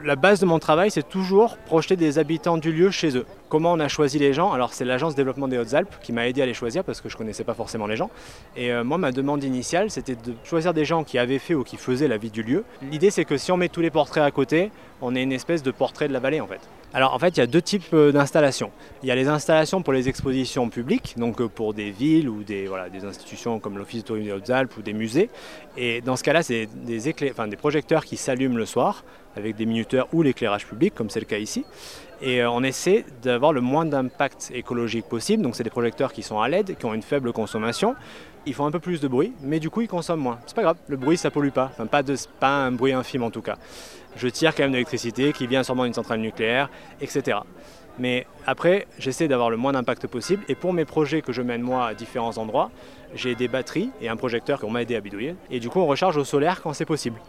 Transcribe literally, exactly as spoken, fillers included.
La base de mon travail, c'est toujours projeter des habitants du lieu chez eux. Comment on a choisi les gens? Alors c'est l'agence développement des Hautes-Alpes qui m'a aidé à les choisir parce que je ne connaissais pas forcément les gens. Et euh, moi, ma demande initiale, c'était de choisir des gens qui avaient fait ou qui faisaient la vie du lieu. L'idée, c'est que si on met tous les portraits à côté, on ait une espèce de portrait de la vallée en fait. Alors en fait, il y a deux types d'installations. Il y a les installations pour les expositions publiques, donc pour des villes ou des, voilà, des institutions comme l'Office de tourisme des Hautes-Alpes ou des musées. Et dans ce cas-là, c'est des, éclair... enfin, des projecteurs qui s'allument le soir avec des minuteurs ou l'éclairage public, comme c'est le cas ici. Et on essaie d'avoir le moins d'impact écologique possible. Donc c'est des projecteurs qui sont à L E D, qui ont une faible consommation. Ils font un peu plus de bruit, mais du coup ils consomment moins. C'est pas grave, le bruit ça pollue pas. Enfin pas, de, pas un bruit infime en tout cas. Je tire quand même de l'électricité qui vient sûrement d'une centrale nucléaire, et cetera. Mais après, j'essaie d'avoir le moins d'impact possible. Et pour mes projets que je mène moi à différents endroits, j'ai des batteries et un projecteur qu'on m'a aidé à bidouiller. Et du coup on recharge au solaire quand c'est possible.